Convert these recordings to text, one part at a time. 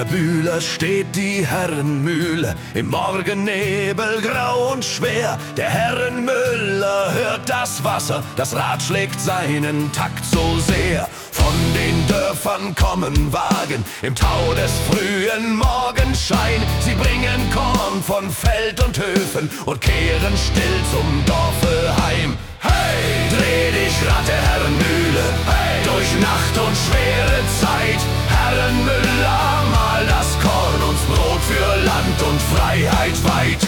der Bühler steht die Herrenmühle, im Morgennebel grau und schwer. Der Herrenmüller hört das Wasser, das Rad schlägt seinen Takt so sehr. Von den Dörfern kommen Wagen im Tau des frühen Morgenschein. Sie bringen Korn von Feld und Höfen und kehren still zum Dorfe heim. Hey, dreh dich, Rad der Herrenmühle, hey, durch Nacht und schwere Zeit. Herrenmüller, mal das Korn, uns Brot für Land und Freiheit weit.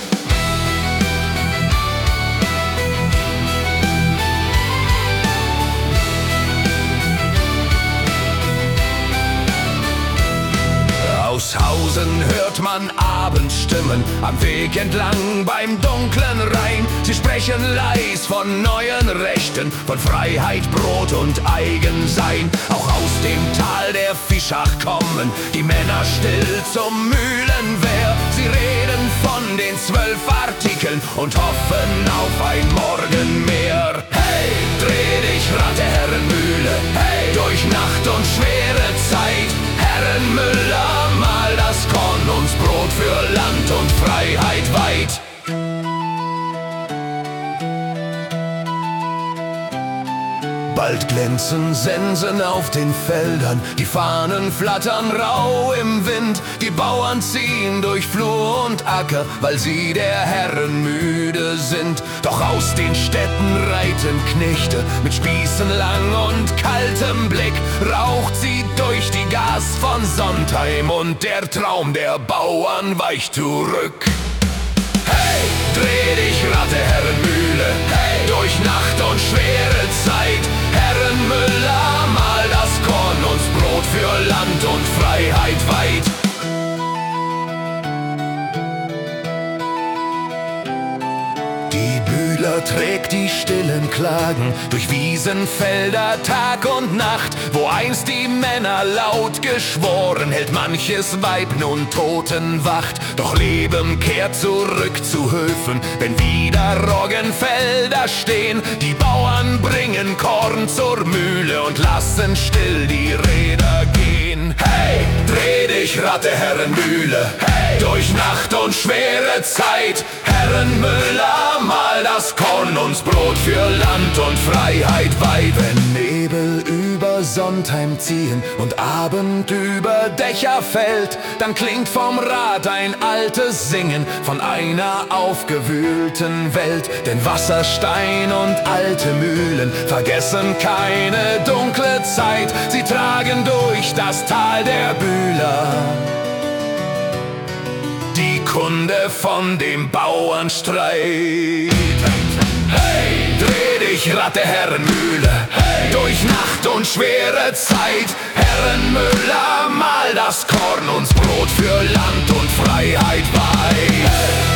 Aus Hausen hört man Abendstimmen am Weg entlang beim dunklen Rhein. Sie sprechen leis von neuen Rechten, von Freiheit, Brot und Eigensein. Auch aus dem Tal der Fischach kommen die Männer still zum Mühlenwehr. Sie reden von den 12 Artikeln und hoffen auf ein Morgenmeer. Hey, dreh dich, Rad der Herrenmühle, hey, durch Nacht und schwere Zeit. Herrenmüller, mal das Korn, uns Brot für Land und Freiheit weit. Bald glänzen Sensen auf den Feldern, die Fahnen flattern rau im Wind. Die Bauern ziehen durch Flur und Acker, weil sie der Herren müde sind. Doch aus den Städten reiten Knechte mit Spießen lang und kaltem Blick. Raucht sie durch die Gas von Sontheim und der Traum der Bauern weicht zurück. Hey, dreh dich, Rad der Herrenmühle, hey, durch Nacht und schwere Zeit. Herrenmüller, mal das Korn, uns Brot für Land und Freiheit weit. Die Bühler trägt die stillen Klagen durch Wiesenfelder Tag und Nacht. Wo einst die Männer laut geschworen, hält manches Weib nun Totenwacht. Doch Leben kehrt zurück zu Höfen, wenn wieder Roggenfelder stehen. Die Bauern bringen Korn zur Mühle und lassen still die Räder gehen. Hey, dreh dich, Rad der Herrenmühle, hey, durch Nacht und schwere Zeit. Herrenmüller, mal das Korn, uns Brot für Land und Freiheit weit. Wenn Nebel über Sontheim ziehen und Abend über Dächer fällt, dann klingt vom Rad ein altes Singen von einer aufgewühlten Welt. Denn Wasserstein und alte Mühlen vergessen keine dunkle Zeit. Sie tragen durch das Tal der Bühler die Kunde von dem Bauernstreit. Hey, dreh dich, Rad der Herrenmühle, hey, durch Nacht und schwere Zeit. Herrenmüller, mal das Korn, uns Brot für Land und Freiheit weit. Hey.